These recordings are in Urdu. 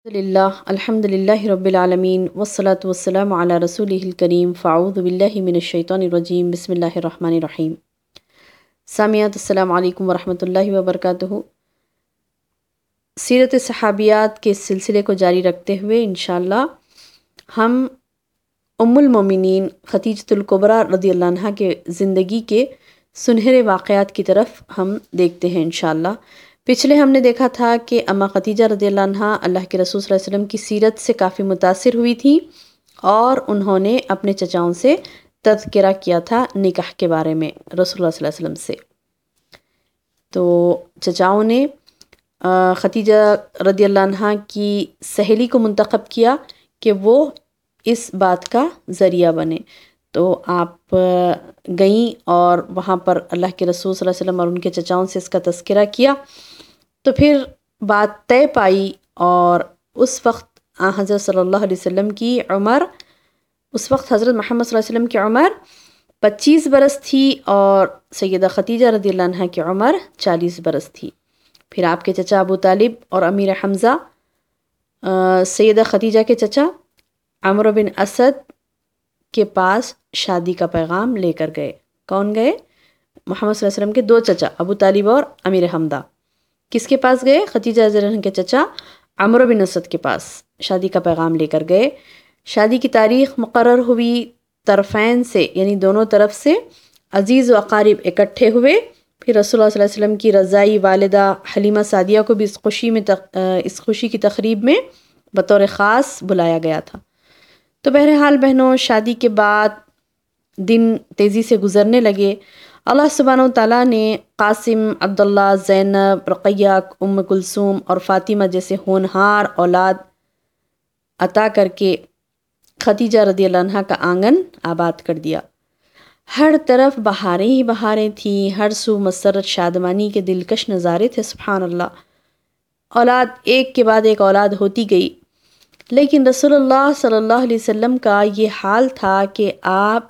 الحمد للہ رب العالمین والصلاة والسلام علی رسولہ الکریم فاعوذ باللہ من الشیطان الرجیم بسم اللہ الرحمن الرحیم۔ سامعات السلام علیکم ورحمۃ اللہ وبرکاتہ۔ سیرت صحابیات کے سلسلے کو جاری رکھتے ہوئے انشاءاللہ ہم ام المومنین خدیجۃ الکبریٰ رضی اللہ عنہا کے زندگی کے سنہرے واقعات کی طرف ہم دیکھتے ہیں انشاءاللہ۔ پچھلے ہم نے دیکھا تھا کہ اماں خدیجہ رضی اللہ عنہا اللہ کے رسول صلی اللہ علیہ وسلم کی سیرت سے کافی متاثر ہوئی تھی اور انہوں نے اپنے چچاؤں سے تذکرہ کیا تھا نکاح کے بارے میں رسول اللہ صلی اللہ علیہ وسلم سے۔ تو چچاؤں نے خدیجہ رضی اللہ عنہا کی سہیلی کو منتخب کیا کہ وہ اس بات کا ذریعہ بنے۔ تو آپ گئیں اور وہاں پر اللہ کے رسول صلی اللہ علیہ وسلم اور ان کے چچاؤں سے اس کا تذکرہ کیا، تو پھر بات طے پائی اور اس وقت حضرت صلی اللہ علیہ وسلم کی عمر، اس وقت حضرت محمد صلی اللہ علیہ وسلم کی عمر 25 برس تھی اور سیدہ خدیجہ رضی اللہ عنہا کی عمر 40 برس تھی۔ پھر آپ کے چچا ابو طالب اور امیر حمزہ سیدہ خدیجہ کے چچا عمرو بن اسد کے پاس شادی کا پیغام لے کر گئے۔ کون گئے؟ محمد صلی اللہ علیہ وسلم کے دو چچا ابو طالب اور امیر حمزہ کس کے پاس گئے؟ خدیجہ رضی اللہ عنہا کے چچا عمرو بن اسد کے پاس شادی کا پیغام لے کر گئے۔ شادی کی تاریخ مقرر ہوئی، طرفین سے یعنی دونوں طرف سے عزیز و اقارب اکٹھے ہوئے۔ پھر رسول اللہ صلی اللہ علیہ وسلم کی رضائی والدہ حلیمہ سعدیہ کو بھی اس خوشی کی تقریب میں بطور خاص بلایا گیا تھا۔ تو بہرحال بہنوں، شادی کے بعد دن تیزی سے گزرنے لگے۔ اللہ سبحانہ وتعالیٰ نے قاسم، عبداللہ، زینب، رقیہ، ام کلثوم اور فاطمہ جیسے ہونہار اولاد عطا کر کے خدیجہ رضی اللہ عنہا کا آنگن آباد کر دیا۔ ہر طرف بہاریں ہی بہاریں تھیں، ہر سو مسرت شادمانی کے دلکش نظارے تھے۔ سبحان اللہ، اولاد ایک کے بعد ایک اولاد ہوتی گئی، لیکن رسول اللہ صلی اللہ علیہ وسلم کا یہ حال تھا کہ آپ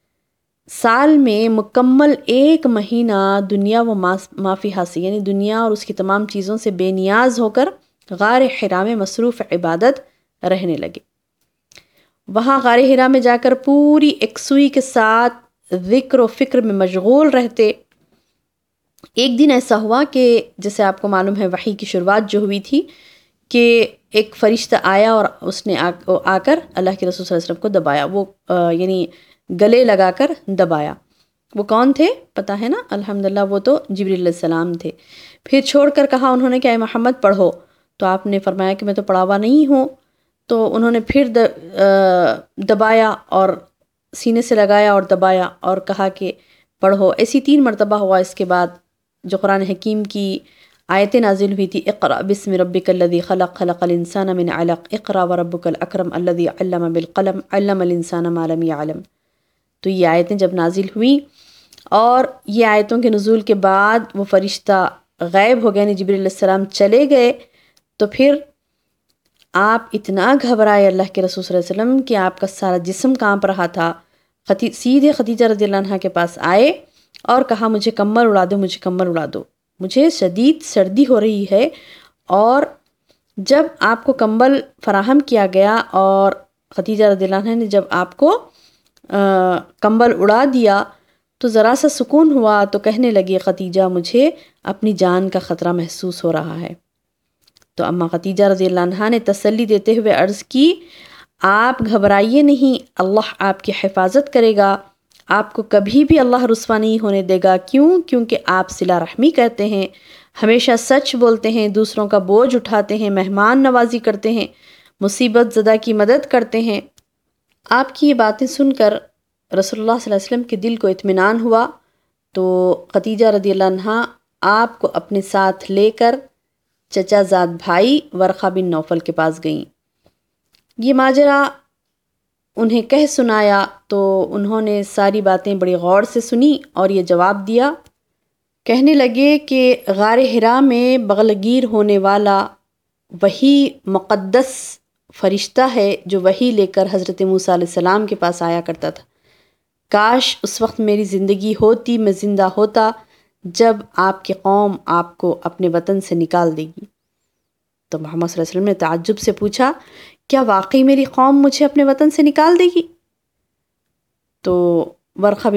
سال میں مکمل 1 مہینہ دنیا و ما فیہا سے یعنی دنیا اور اس کی تمام چیزوں سے بے نیاز ہو کر غار حرا میں مصروف عبادت رہنے لگے۔ وہاں غار حرا میں جا کر پوری یکسوئی کے ساتھ ذکر و فکر میں مشغول رہتے۔ ایک دن ایسا ہوا کہ جیسے آپ کو معلوم ہے وحی کی شروعات جو ہوئی تھی کہ ایک فرشتہ آیا اور اس نے آ کر اللہ کے رسول صلی اللہ علیہ وسلم کو دبایا، وہ یعنی گلے لگا کر دبایا۔ وہ کون تھے پتہ ہے نا؟ الحمدللہ وہ تو جبریل علیہ السلام تھے۔ پھر چھوڑ کر کہا انہوں نے کہ اے محمد پڑھو، تو آپ نے فرمایا کہ میں تو پڑھا ہوا نہیں ہوں۔ تو انہوں نے پھر دبایا اور سینے سے لگایا اور دبایا اور کہا کہ پڑھو۔ ایسی 3 مرتبہ ہوا۔ اس کے بعد جو قرآن حکیم کی آیتیں نازل ہوئی تھی، اقرأ بسم ربک الذی خلق، خلق الانسان من علق، اقرأ وربک الاکرم الذی علم بالقلم، علم الانسان ما لم یعلم۔ تو یہ آیتیں جب نازل ہوئیں اور یہ آیتوں کے نزول کے بعد وہ فرشتہ غائب ہو گیا، یعنی جبریل علیہ السلام چلے گئے، تو پھر آپ اتنا گھبرائے اللہ کے رسول صلی اللہ علیہ وسلم کہ آپ کا سارا جسم کانپ رہا تھا۔ سیدھے خدیجہ رضی اللہ عنہا کے پاس آئے اور کہا مجھے کمبل اڑا دو، مجھے کمبل اڑا دو، مجھے شدید سردی ہو رہی ہے۔ اور جب آپ کو کمبل فراہم کیا گیا اور خدیجہ رضی اللہ عنہا نے جب آپ کو کمبل اڑا دیا تو ذرا سا سکون ہوا، تو کہنے لگی خدیجہ مجھے اپنی جان کا خطرہ محسوس ہو رہا ہے۔ تو اماں خدیجہ رضی اللہ عنہا نے تسلی دیتے ہوئے عرض کی آپ گھبرائیے نہیں، اللہ آپ کی حفاظت کرے گا، آپ کو کبھی بھی اللہ رسوا نہیں ہونے دے گا۔ کیونکہ آپ صلہ رحمی کرتے ہیں، ہمیشہ سچ بولتے ہیں، دوسروں کا بوجھ اٹھاتے ہیں، مہمان نوازی کرتے ہیں، مصیبت زدہ کی مدد کرتے ہیں۔ آپ کی یہ باتیں سن کر رسول اللہ صلی اللہ علیہ وسلم کے دل کو اطمینان ہوا، تو خدیجہ رضی اللہ عنہا آپ کو اپنے ساتھ لے کر چچا زاد بھائی ورقہ بن نوفل کے پاس گئیں۔ یہ ماجرا انہیں کہہ سنایا تو انہوں نے ساری باتیں بڑی غور سے سنی اور یہ جواب دیا۔ کہنے لگے کہ غار حرا میں بغل گیر ہونے والا وہی مقدس فرشتہ ہے جو وحی لے کر حضرت موسیٰ علیہ السلام کے پاس آیا کرتا تھا۔ کاش اس وقت میری زندگی ہوتی، میں زندہ ہوتا جب آپ کی قوم آپ کو اپنے وطن سے نکال دے گی۔ تو محمد صلی اللہ علیہ وسلم نے تعجب سے پوچھا کیا واقعی میری قوم مجھے اپنے وطن سے نکال دے گی؟ تو ورقہ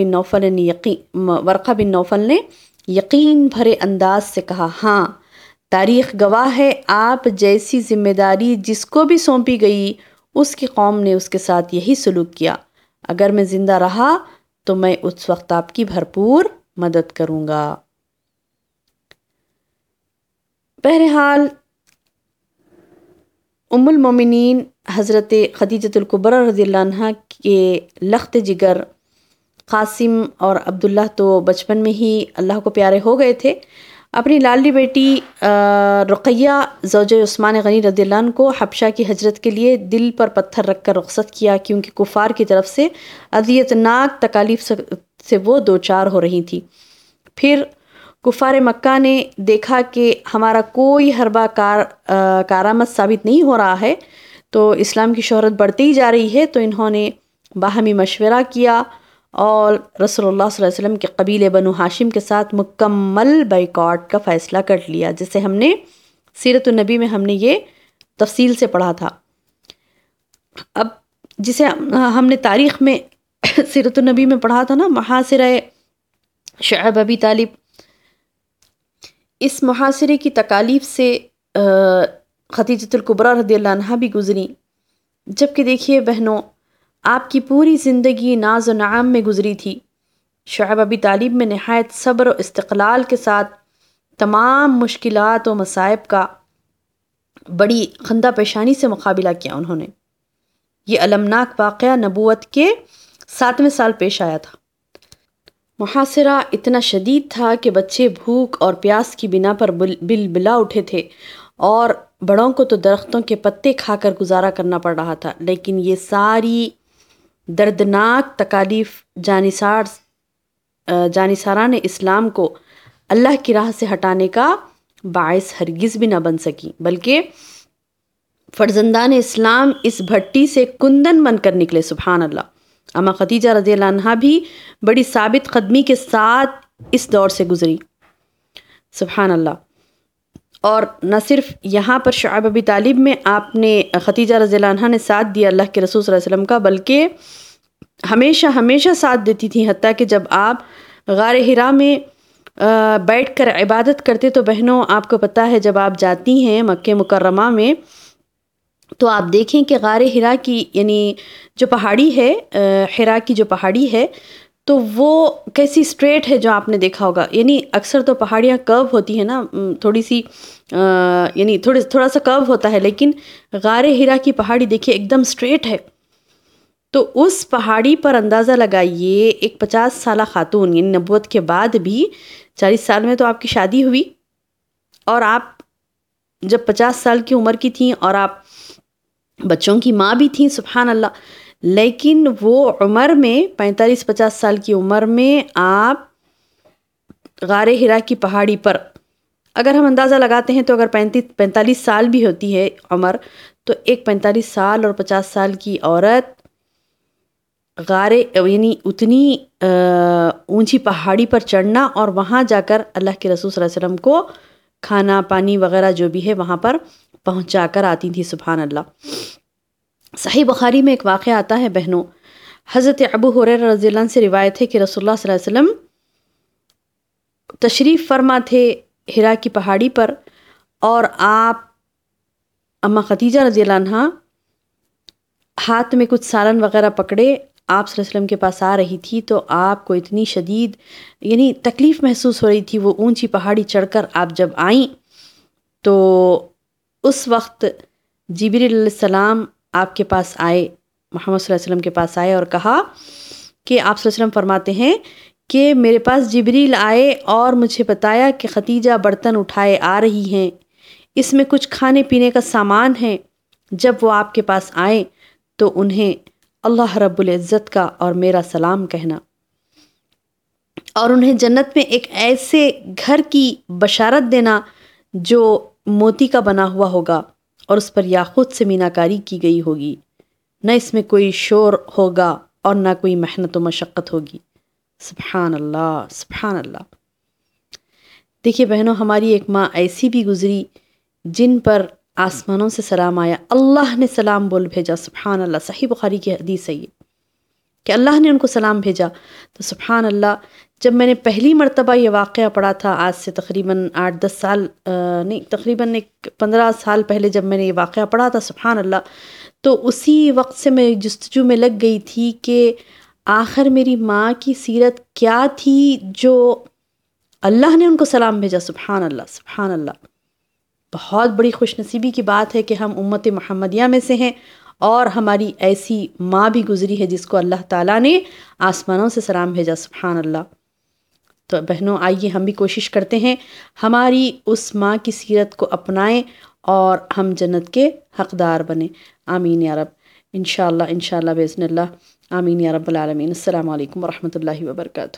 بن نوفل نے یقین بھرے انداز سے کہا ہاں، تاریخ گواہ ہے آپ جیسی ذمہ داری جس کو بھی سونپی گئی اس کی قوم نے اس کے ساتھ یہی سلوک کیا. اگر میں زندہ رہا تو میں اس وقت آپ کی بھرپور مدد کروں گا. بہرحال ام المومنین حضرت خدیجۃ الکبریٰ رضی اللہ عنہ کے لخت جگر قاسم اور عبداللہ تو بچپن میں ہی اللہ کو پیارے ہو گئے تھے. اپنی لاڈلی بیٹی رقیہ زوجہ عثمان غنی رضی اللہ عنہ کو حبشہ کی ہجرت کے لیے دل پر پتھر رکھ کر رخصت کیا، کیونکہ کفار کی طرف سے اذیت ناک تکالیف سے وہ دوچار ہو رہی تھی. پھر کفار مکہ نے دیکھا کہ ہمارا کوئی حربہ کارآمد ثابت نہیں ہو رہا ہے، تو اسلام کی شہرت بڑھتی ہی جا رہی ہے، تو انہوں نے باہمی مشورہ کیا اور رسول اللہ صلی اللہ علیہ وسلم کے قبیلے بنو ہاشم کے ساتھ مکمل بائیکاٹ کا فیصلہ کر لیا، جسے ہم نے سیرت النبی میں ہم نے یہ تفصیل سے پڑھا تھا. اب جسے ہم نے تاریخ میں سیرت النبی میں پڑھا تھا نا، محاصرہ شعیب ابی طالب، اس محاصرے کی تکالیف سے خدیجۃ الکبریٰ رضی اللہ عنہا بھی گزری. جبکہ دیکھیے بہنوں، آپ کی پوری زندگی ناز و نعم میں گزری تھی. شعیب ابی طالب میں نہایت صبر و استقلال کے ساتھ تمام مشکلات و مصائب کا بڑی خندہ پیشانی سے مقابلہ کیا انہوں نے. یہ المناک واقعہ نبوت کے 7ویں سال پیش آیا تھا. محاصرہ اتنا شدید تھا کہ بچے بھوک اور پیاس کی بنا پر بلا اٹھے تھے، اور بڑوں کو تو درختوں کے پتے کھا کر گزارا کرنا پڑ رہا تھا. لیکن یہ ساری دردناک تکالیف جانثاران اسلام کو اللہ کی راہ سے ہٹانے کا باعث ہرگز بھی نہ بن سکی، بلکہ فرزندان اسلام اس بھٹی سے کندن بن کر نکلے. سبحان اللہ. اما خدیجہ رضی اللہ عنہا بھی بڑی ثابت قدمی کے ساتھ اس دور سے گزری. سبحان اللہ. اور نہ صرف یہاں پر شعیب ابی طالب میں آپ نے خدیجہ رضی اللہ عنہا نے ساتھ دیا اللہ کے رسول صلی اللہ علیہ وسلم کا، بلکہ ہمیشہ ساتھ دیتی تھیں. حتیٰ کہ جب آپ غار حرا میں بیٹھ کر عبادت کرتے تو بہنوں آپ کو پتہ ہے جب آپ جاتی ہیں مکہ مکرمہ میں تو آپ دیکھیں کہ غار حرا کی یعنی جو پہاڑی ہے، حرا کی جو پہاڑی ہے، تو وہ کیسی اسٹریٹ ہے جو آپ نے دیکھا ہوگا. یعنی اکثر تو پہاڑیاں کرو ہوتی ہیں نا، تھوڑی سی یعنی تھوڑا سا کرو ہوتا ہے، لیکن غار حرا کی پہاڑی دیکھیے ایک دم اسٹریٹ ہے. تو اس پہاڑی پر اندازہ لگائیے ایک 50 سالہ خاتون، یعنی نبوت کے بعد بھی 40 سال میں تو آپ کی شادی ہوئی، اور آپ جب 50 سال کی عمر کی تھیں اور آپ بچوں کی ماں بھی تھیں. سبحان اللہ. لیکن وہ عمر میں 45-50 سال کی عمر میں آپ غار حرا کی پہاڑی پر، اگر ہم اندازہ لگاتے ہیں تو اگر 45 سال بھی ہوتی ہے عمر، تو ایک 45 سال اور 50 سال کی عورت یعنی اتنی اونچی پہاڑی پر چڑھنا اور وہاں جا کر اللہ کے رسول صلی اللہ علیہ وسلم کو کھانا پانی وغیرہ جو بھی ہے وہاں پر پہنچا کر آتی تھی. سبحان اللہ. صحیح بخاری میں ایک واقعہ آتا ہے بہنوں، حضرت ابو ہریرہ رضی اللہ عنہ سے روایت ہے کہ رسول اللہ صلی اللہ علیہ وسلم تشریف فرما تھے حرا کی پہاڑی پر، اور آپ اما خدیجہ رضی اللہ عنہ ہاتھ میں کچھ سالن وغیرہ پکڑے آپ صلی اللہ علیہ وسلم کے پاس آ رہی تھی. تو آپ کو اتنی شدید یعنی تکلیف محسوس ہو رہی تھی. وہ اونچی پہاڑی چڑھ کر آپ جب آئیں تو اس وقت جبریل علیہ السلام آپ کے پاس آئے، محمد صلی اللہ علیہ وسلم کے پاس آئے اور کہا کہ آپ صلی اللہ علیہ وسلم فرماتے ہیں کہ میرے پاس جبریل آئے اور مجھے بتایا کہ خدیجہ برتن اٹھائے آ رہی ہیں، اس میں کچھ کھانے پینے کا سامان ہے. جب وہ آپ کے پاس آئیں تو انہیں اللہ رب العزت کا اور میرا سلام کہنا، اور انہیں جنت میں ایک ایسے گھر کی بشارت دینا جو موتی کا بنا ہوا ہوگا اور اس پر یاقوت سے میناکاری کی گئی ہوگی، نہ اس میں کوئی شور ہوگا اور نہ کوئی محنت و مشقت ہوگی. سبحان اللہ. سبحان اللہ. دیکھیے بہنوں، ہماری ایک ماں ایسی بھی گزری جن پر آسمانوں سے سلام آیا، اللہ نے سلام بول بھیجا، سبحان اللہ، صحیح بخاری کی حدیث ہے یہ کہ اللہ نے ان کو سلام بھیجا۔ تو سبحان اللہ، جب میں نے پہلی مرتبہ یہ واقعہ پڑھا تھا، آج سے تقریباً 8-10 سال نہیں، تقریباً 15 سال پہلے جب میں نے یہ واقعہ پڑھا تھا، سبحان اللہ، تو اسی وقت سے میں جستجو میں لگ گئی تھی کہ آخر میری ماں کی سیرت کیا تھی جو اللہ نے ان کو سلام بھیجا۔ سبحان اللہ، سبحان اللہ، بہت بڑی خوش نصیبی کی بات ہے کہ ہم امت محمدیہ میں سے ہیں اور ہماری ایسی ماں بھی گزری ہے جس کو اللہ تعالیٰ نے آسمانوں سے سلام بھیجا۔ سبحان اللہ۔ تو بہنوں، آئیے ہم بھی کوشش کرتے ہیں ہماری اس ماں کی سیرت کو اپنائیں اور ہم جنت کے حقدار بنیں۔ آمین یا رب، انشاءاللہ انشاءاللہ بإذن اللہ، آمین یا رب العالمین۔ السلام علیکم ورحمۃ اللہ وبرکاتہ۔